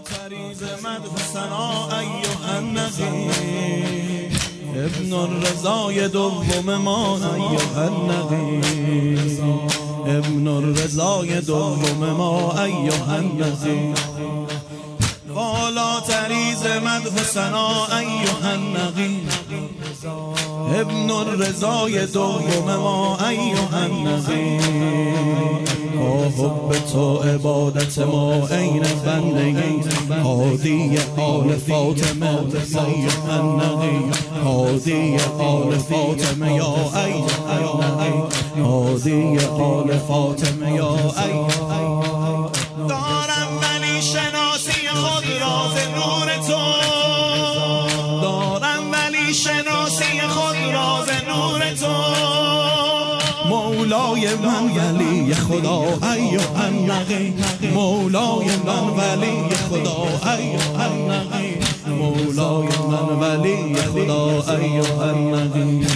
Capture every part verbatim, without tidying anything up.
تریز مدح ثنا ایها النقی ابن الرضای دوم ما ایها النقی ابن الرضای دوم ما ایها النقی بالا تریز مدح ثنا ایها النقی ابن الرضای دوم ما ایها النقی با حب تو عبادت ما عین بندگی هادی آل فاطمه ایها النقی هادی آل فاطمه یا ایها النقی هادی آل فاطمه یا ایها دارم ولی شناسی خود را ز نور تو دارم ولی شناسی خود را ز نور تو مولای من ولی خدا ایها النقی مولای من ولی خدا ایها النقی مولای من ولی خدا ایها النقی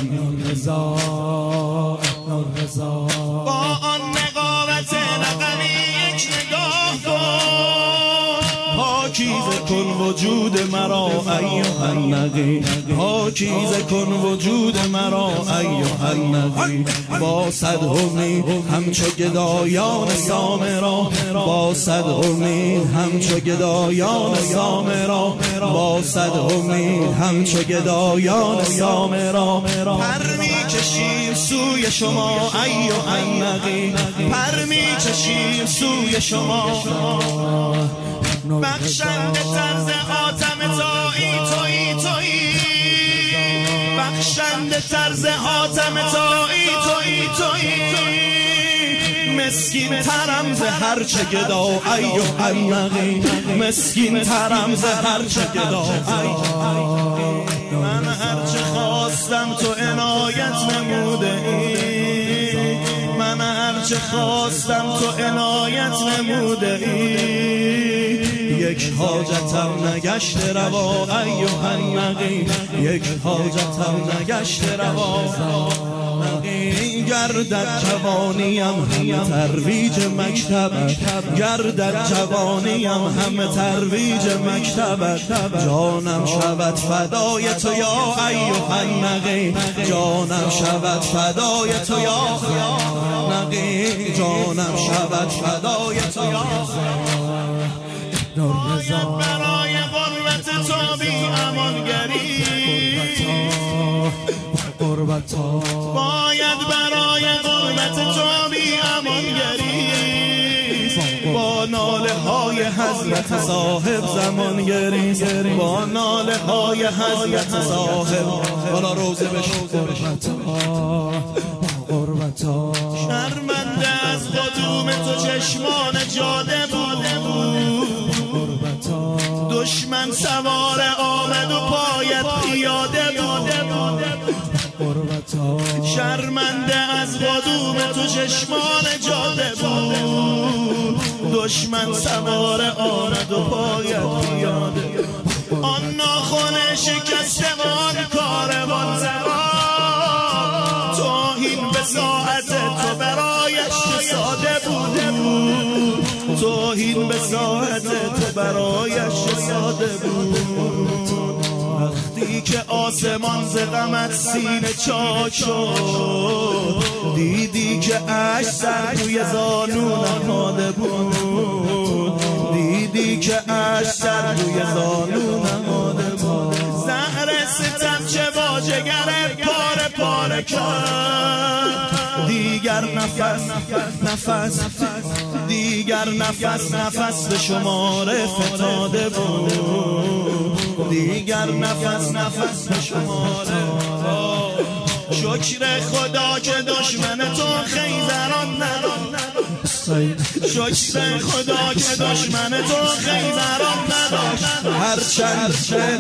با آن نقابت لقبی یک نگاه کن پاکیزه کن وجود مرا ایها النقی پاکیزه کن وجود مرا ایها النقی با صد امید همچو گدایان سامرا با صد امید همچو گدایان سامرا با صد امید همچو گدایان سامرا پر می‌کشیم سوی شما ایها النقی پر می‌کشیم سوی شما بخشنده طرز حاتم تایی تویی تویی بخشنده طرز حاتم تایی تویی تویی مسکین ترم ز هرچه گدا ایها النقی مسکین ترم ز هرچه گدا من هرچه خواستم تو عنایت نموده ای من هرچه خواستم تو عنایت نموده ای یک حاجتم نگشت روا ایها النقی یک حاجتم نگشت روا گردد جوانیم همه ترویج مکتبت گردد جوانیم همه ترویج مکتبت جانم شود فدای تو یا ایها النقی جانم شود فدای تو یا نقی جانم شود فدای تو یا باید برای غربت تو بی امانگری باید برای غربت تو بی امانگری با ناله های حضرت صاحب زمانگری با ناله های حضرت صاحب بالا روزه بشو شرمنده از قدوم تو چشمان جاده بود دشمن سوار آمد و پایت پیاده بود شرمنده از قدوم تو چشمان جاده بود دشمن سوار آمد و پایت پیاده آن ناخن شکستوان کاروان زمان توهین به ساعت تو برایش ساده بود توهین به ساعت تو برایش ساده بود وقتی که آسمان ز غمت سینه چاک شد دیدی که اشک سر روی زانو نهاده بود دیدی که اشک سر روی زانو نهاده بود زهر ستم چه با جگر پاره پاره کرد دیگر نفس نفس دیگر نفس نفس به شماره فتاده بود دیگر نفس نفس به شماره شکر خدا که دشمن تو خیزران نداد شکر خدا که دشمن تو خیزران نداشت هرچند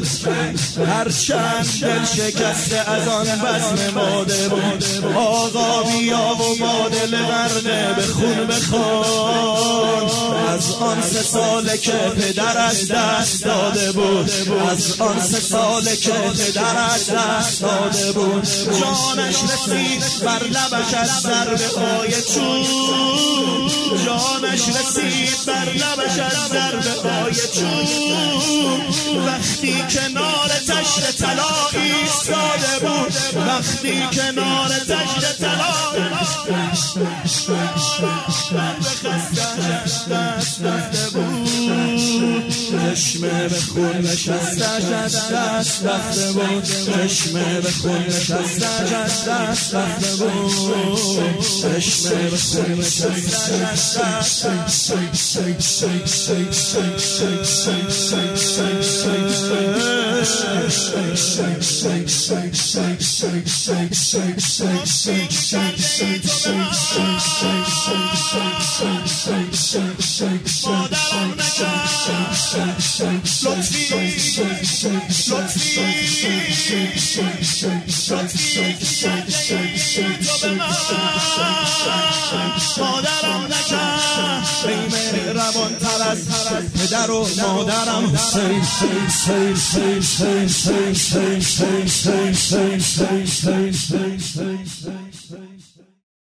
هرچند دل شکسته از آن بزم باده بود آقا بیا و با دل غرقه به خون بخوان از آن سه ساله که پدرش دست داده بود از آن سه ساله که پدرش دست داده بود جانش رسید بر لبش از ضربه های چوب جانش رسید بر لبش از ضربه های چوب. وقتی کنار تشت طلا ایستاده بود، وقتی کنار تشت طلا به خستش دست رفته بود، چشمه به خون نشستش از دست رفته بود، چشمه به خون نشستش از دست رفته بود، چشمه به خون نشستش از دست مادرم نکن لطفی لطفی لطفی تو به من مادرم نکن ای مهربان تر از پدر و مادرم حسین حسین حسین حسین حسین حسین حسین حسین حسین